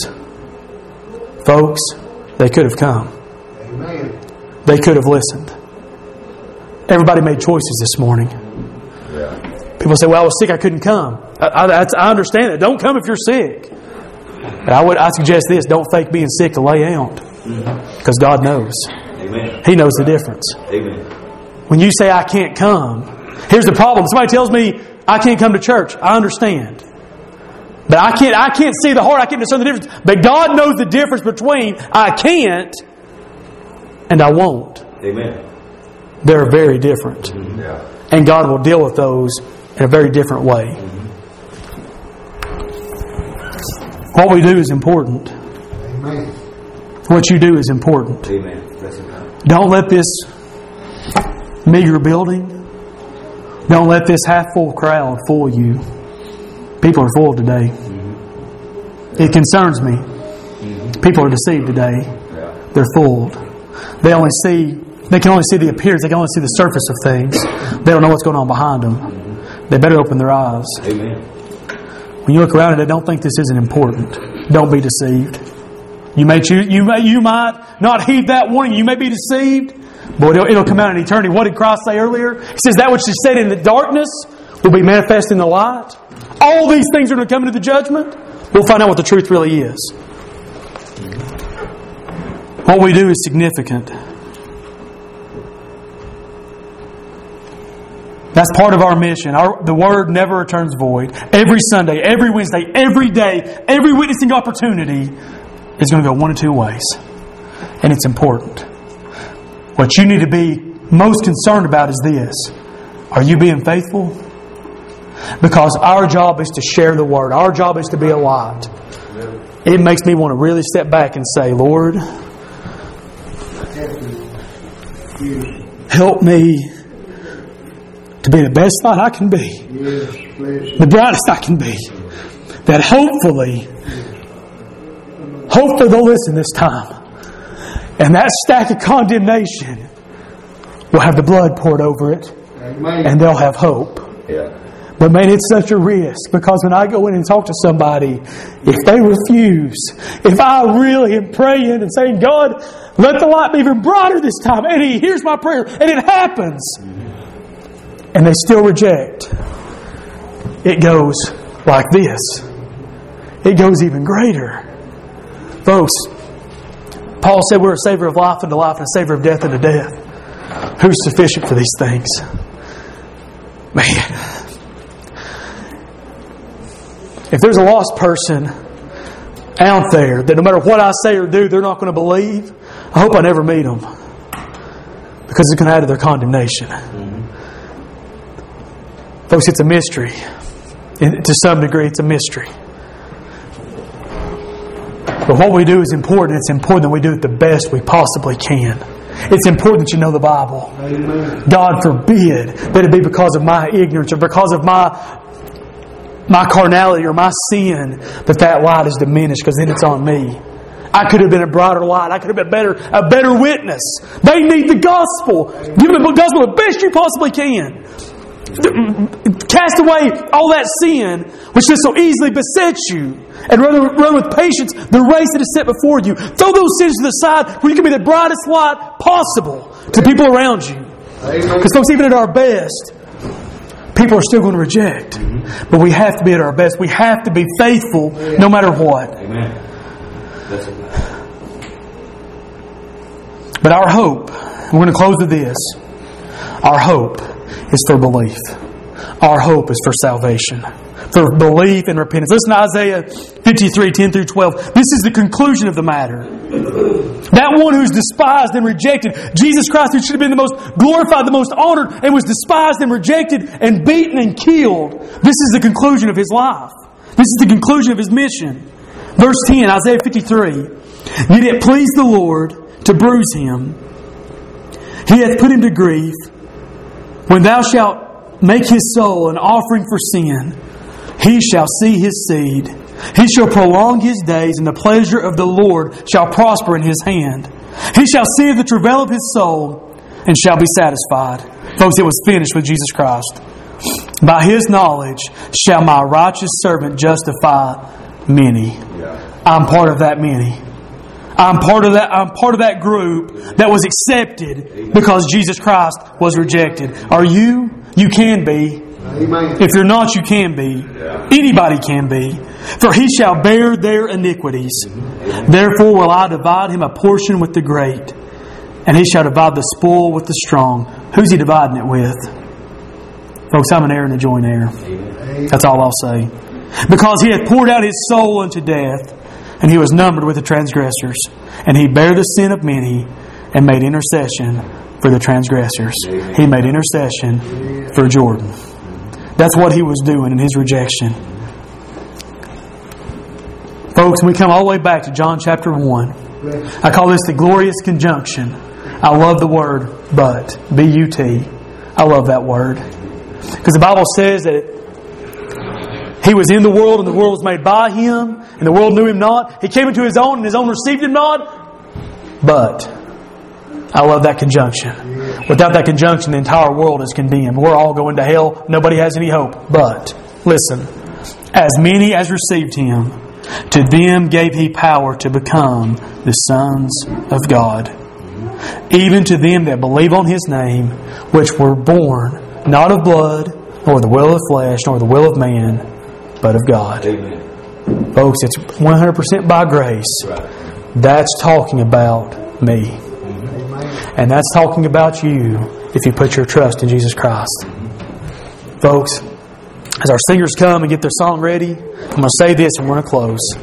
Speaker 1: Folks, they could have come.
Speaker 2: Amen.
Speaker 1: They could have listened. Everybody made choices this morning.
Speaker 3: Yeah.
Speaker 1: People say, well, I was sick, I couldn't come. I, I, I understand that. Don't come if you're sick. But I would I suggest this, don't fake being sick to lay out. Because God knows.
Speaker 3: Amen.
Speaker 1: He knows the difference.
Speaker 3: Amen.
Speaker 1: When you say, I can't come, here's the problem. Somebody tells me, I can't come to church. I understand. But I can't I can't see the heart. I can't discern the difference. But God knows the difference between I can't and I won't.
Speaker 3: Amen.
Speaker 1: They're very different.
Speaker 3: Mm-hmm. Yeah.
Speaker 1: And God will deal with those in a very different way.
Speaker 3: Mm-hmm.
Speaker 1: What we do is important.
Speaker 2: Amen.
Speaker 1: What you do is important.
Speaker 3: Amen. That's it.
Speaker 1: Don't let this meager building, don't let this half-full crowd fool you. People are fooled today. Mm-hmm. It concerns me. Mm-hmm. People are deceived today.
Speaker 3: Yeah.
Speaker 1: They're fooled. They only see, they can only see the appearance. They can only see the surface of things. They don't know what's going on behind them. Mm-hmm. They better open their eyes.
Speaker 3: Amen.
Speaker 1: When you look around and don't think this isn't important, don't be deceived. You may choose, you may, you might not heed that warning. You may be deceived, but it'll, it'll come out in eternity. What did Christ say earlier? He says that which is said in the darkness will be manifest in the light. All these things are going to come into the judgment. We'll find out what the truth really is. What we do is significant. That's part of our mission. Our, the Word never returns void. Every Sunday, every Wednesday, every day, every witnessing opportunity is going to go one of two ways. And it's important. What you need to be most concerned about is this. Are you being faithful? Because our job is to share the Word. Our job is to be a light. It makes me want to really step back and say, Lord, help me to be the best light I can be. The brightest I can be. That hopefully, hopefully they'll listen this time. And that stack of condemnation will have the blood poured over it. And they'll have hope.
Speaker 3: Yeah.
Speaker 1: But man, it's such a risk, because when I go in and talk to somebody, if they refuse, if I really am praying and saying, God, let the light be even brighter this time, and He hears my prayer, and it happens, and they still reject, it goes like this. It goes even greater. Folks, Paul said we're a savior of life unto life and a savior of death unto death. Who's sufficient for these things? Man. If there's a lost person out there that no matter what I say or do, they're not going to believe, I hope I never meet them. Because it's going to add to their condemnation. Mm-hmm. Folks, it's a mystery. And to some degree, it's a mystery. But what we do is important. It's important that we do it the best we possibly can. It's important that you know the Bible.
Speaker 2: Amen.
Speaker 1: God forbid that it be because of my ignorance or because of my my carnality or my sin that that light is diminished, because then it's on me. I could have been a brighter light. I could have been better, a better witness. They need the gospel. Give them the gospel the best you possibly can. Cast away all that sin which does so easily beset you, and rather run with patience the race that is set before you. Throw those sins to the side where you can be the brightest light possible to people around you. Because folks, even at our best, people are still going to reject. But we have to be at our best. We have to be faithful no matter what.
Speaker 3: Amen. That's it.
Speaker 1: But our hope, we're going to close with this. Our hope is for belief. Our hope is for salvation. For belief and repentance. Listen to Isaiah fifty-three, ten through twelve. This is the conclusion of the matter. That one who's despised and rejected, Jesus Christ, who should have been the most glorified, the most honored, and was despised and rejected and beaten and killed. This is the conclusion of His life. This is the conclusion of His mission. Verse ten, Isaiah fifty-three. Yet it pleased the Lord to bruise Him. He hath put Him to grief. When thou shalt make His soul an offering for sin, He shall see His seed. He shall prolong His days, and the pleasure of the Lord shall prosper in His hand. He shall see the travail of His soul, and shall be satisfied. Folks, it was finished with Jesus Christ. By His knowledge shall my righteous servant justify many. I'm part of that many. I'm part of that. I'm part of that group that was accepted because Jesus Christ was rejected. Are you? You can be.
Speaker 2: Amen.
Speaker 1: If you're not, you can be. Anybody can be. For He shall bear their iniquities. Therefore will I divide him a portion with the great, and he shall divide the spoil with the strong. Who's He dividing it with? Folks, I'm an heir and a joint heir. That's all I'll say. Because He hath poured out His soul unto death, and He was numbered with the transgressors. And He bare the sin of many, and made intercession for the transgressors. He made intercession for Jordan. That's what He was doing in His rejection. Folks, we come all the way back to John chapter one. I call this the glorious conjunction. I love the word but. B U T. I love that word. Because the Bible says that He was in the world, and the world was made by Him, and the world knew Him not. He came into His own, and His own received Him not. But I love that conjunction. Without that conjunction, the entire world is condemned. We're all going to hell. Nobody has any hope. But, listen, as many as received Him, to them gave He power to become the sons of God. Even to them that believe on His name, which were born not of blood, nor the will of flesh, nor the will of man, but of God.
Speaker 3: Amen.
Speaker 1: Folks, it's one hundred percent by grace.
Speaker 3: Right.
Speaker 1: That's talking about me. And that's talking about you if you put your trust in Jesus Christ. Folks, as our singers come and get their song ready, I'm going to say this and we're going to close.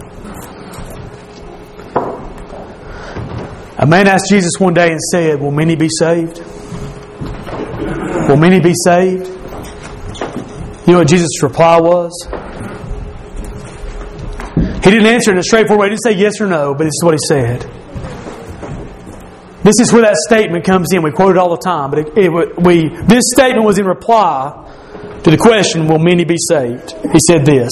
Speaker 1: A man asked Jesus one day and said, will many be saved? Will many be saved? You know what Jesus' reply was? He didn't answer in a straightforward way. He didn't say yes or no, but this is what He said. This is where that statement comes in. We quote it all the time, but it, it, we this statement was in reply to the question, will many be saved? He said this.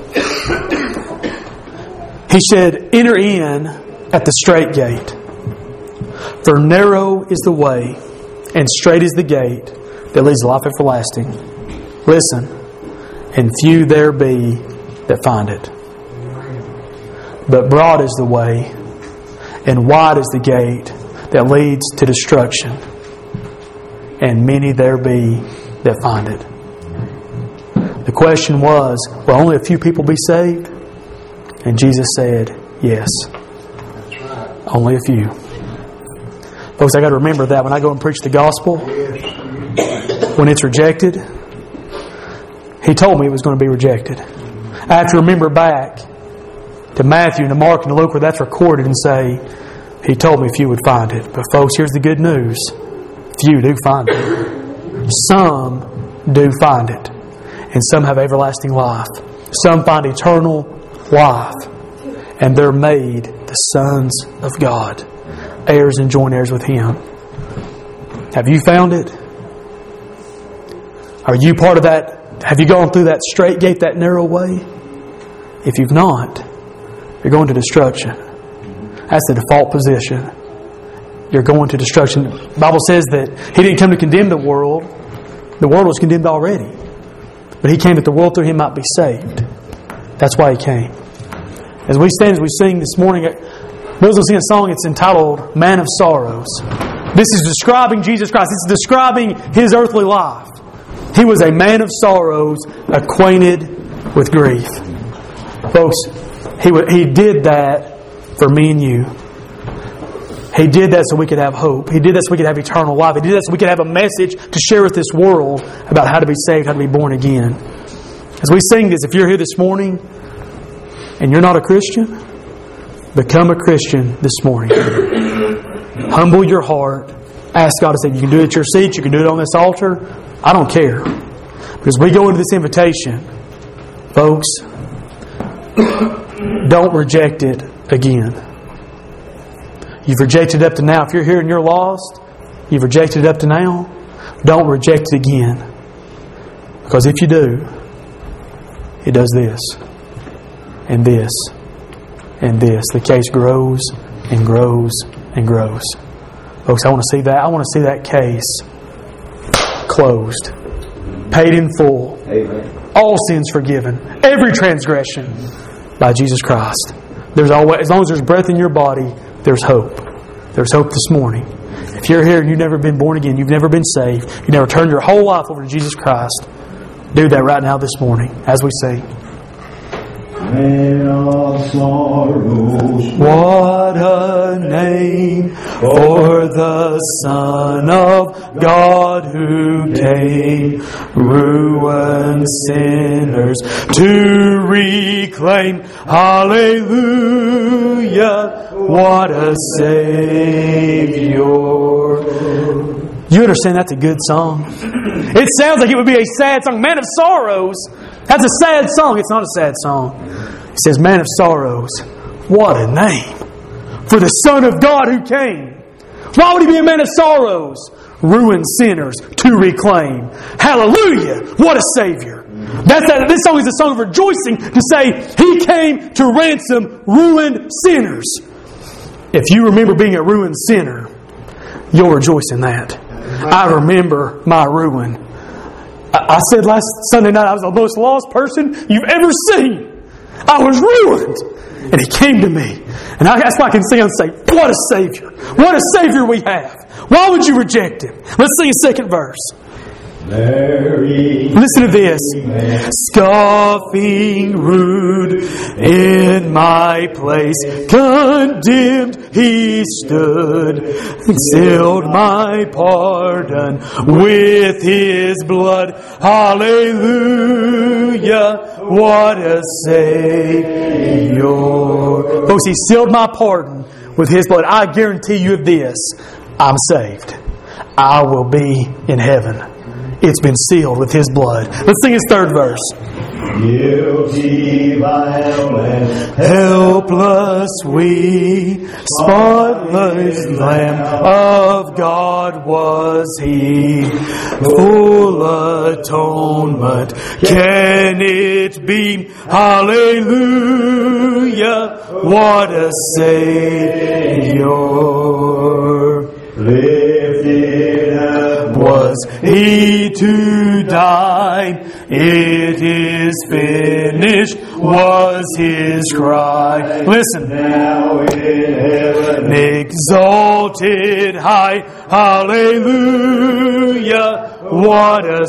Speaker 1: He said, enter in at the strait gate. For narrow is the way, and strait is the gate that leads to life everlasting. Listen, and few there be that find it. But broad is the way, and wide is the gate that leads to destruction, and many there be that find it. The question was, will only a few people be saved? And Jesus said, yes.
Speaker 2: That's right.
Speaker 1: Only a few. Folks, I got to remember that when I go and preach the gospel, when it's rejected, He told me it was going to be rejected. I have to remember back to Matthew and to Mark and to Luke where that's recorded and say, He told me few would find it. But folks, here's the good news. Few do find it. Some do find it. And some have everlasting life. Some find eternal life. And they're made the sons of God. Heirs and joint heirs with Him. Have you found it? Are you part of that? Have you gone through that straight gate, that narrow way? If you've not, you're going to destruction. That's the default position. You're going to destruction. The Bible says that He didn't come to condemn the world, The world was condemned already. But He came that the world through Him might be saved. That's why He came. As we stand, as we sing this morning, we'll sing a song. It's entitled Man of Sorrows. This is describing Jesus Christ. It's describing His earthly life. He was a man of sorrows, acquainted with grief. Folks, He, he did that for me and you. He did that so we could have hope. He did that so we could have eternal life. He did that so we could have a message to share with this world about how to be saved, how to be born again. As we sing this, if you're here this morning and you're not a Christian, become a Christian this morning. Humble your heart. Ask God to say, you can do it at your seat, you can do it on this altar. I don't care. Because we go into this invitation, folks, don't reject it again. You've rejected it up to now. If you're here and you're lost, you've rejected it up to now. Don't reject it again. Because if you do, it does this, and this, and this. The case grows and grows and grows. Folks, I want to see that. I want to see that case closed, paid in full,
Speaker 3: Amen.
Speaker 1: All sins forgiven, every transgression by Jesus Christ. There's always, as long as there's breath in your body, there's hope. There's hope this morning. If you're here and you've never been born again, you've never been saved, you've never turned your whole life over to Jesus Christ, do that right now this morning as we sing.
Speaker 4: Man of sorrows,
Speaker 1: What a name for the Son of God who came, ruined sinners to reclaim. Hallelujah, what a Savior. You understand that's a good song? It sounds like it would be a sad song. Man of Sorrows. That's a sad song. It's not a sad song. It says, Man of Sorrows. What a name for the Son of God who came. Why would He be a man of sorrows? Ruined sinners to reclaim. Hallelujah! What a Savior. That's that. This song is a song of rejoicing to say He came to ransom ruined sinners. If you remember being a ruined sinner, you'll rejoice in that. I remember my ruin. I said last Sunday night I was the most lost person you've ever seen. I was ruined. And He came to me. And that's why I can sing and say, what a Savior. What a Savior we have. Why would you reject Him? Let's sing a second verse.
Speaker 4: Mary,
Speaker 1: Listen to this. Scoffing rude in my place, condemned He stood, sealed my pardon with His blood. Hallelujah, what a Savior. Folks, He sealed my pardon with His blood. I guarantee you of this, I'm saved. I will be in heaven. It's been sealed with His blood. Let's sing His third verse.
Speaker 4: guilty, vile, and
Speaker 1: Helpless we, spotless Lamb of God was He. Full atonement can it be? Hallelujah, what a Savior.
Speaker 4: lifted up
Speaker 1: Was He to die? It is finished, was His cry. Listen.
Speaker 4: now in heaven.
Speaker 1: Exalted high, hallelujah, what a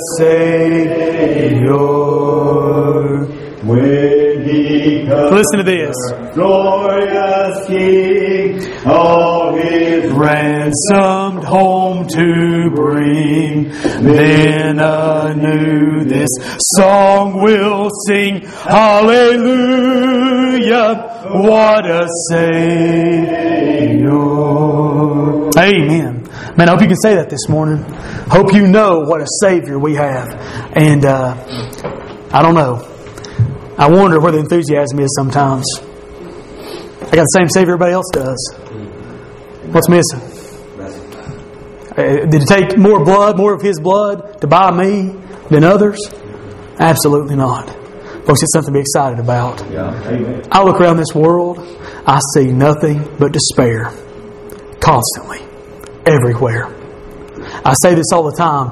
Speaker 1: Savior.
Speaker 4: When He comes,
Speaker 1: Listen to this.
Speaker 4: glorious King, all His
Speaker 1: Ransomed home to bring, then anew this song will sing. Hallelujah, what a Savior. Amen. Man, I hope you can say that this morning. Hope you know what a Savior we have. And uh, I don't know. I wonder where the enthusiasm is sometimes. I got the same Savior everybody else does. What's missing? Uh, did it take more blood, more of His blood to buy me than others? Absolutely not. Folks, it's something to be excited about.
Speaker 4: Yeah. Amen.
Speaker 1: I look around this world, I see nothing but despair. Constantly. Everywhere. I say this all the time.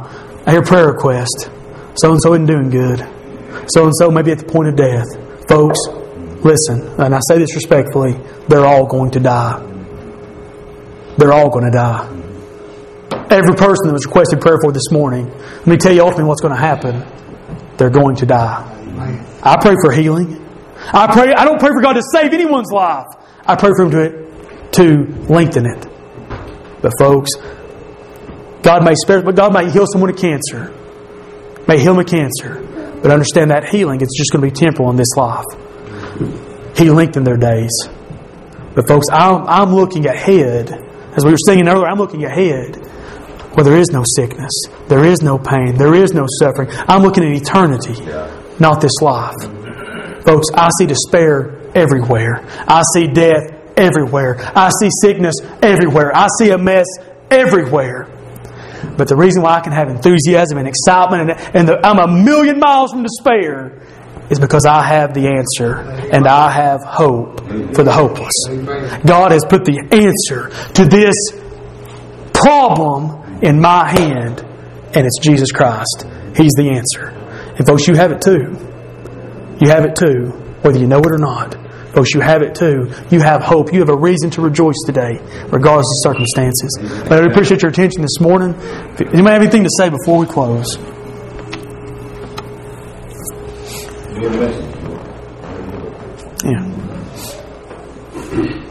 Speaker 1: I hear prayer request. So and so isn't doing good. So and so may be at the point of death. Folks, listen, and I say this respectfully, they're all going to die. They're all going to die. Every person that was requested prayer for this morning, let me tell you ultimately what's going to happen. They're going to die. I pray for healing. I pray. I don't pray for God to save anyone's life. I pray for Him to, to lengthen it. But folks, God may spare, but God may heal someone of cancer. May heal them of cancer. But understand that healing, it's just going to be temporal in this life. He lengthened their days. But folks, I'm, I'm looking ahead. As we were singing earlier, I'm looking ahead where there is no sickness. There is no pain. There is no suffering. I'm looking at eternity, not this life. Folks, I see despair everywhere. I see death everywhere. I see sickness everywhere. I see a mess everywhere. But the reason why I can have enthusiasm and excitement and, and the, I'm a million miles from despair is because I have the answer and I have hope for the hopeless. God has put the answer to this problem in my hand, and it's Jesus Christ. He's the answer. And folks, you have it too. You have it too, whether you know it or not. Folks, you have it too. You have hope. You have a reason to rejoice today, regardless of circumstances. But I appreciate your attention this morning. Anybody have anything to say before we close? Yeah.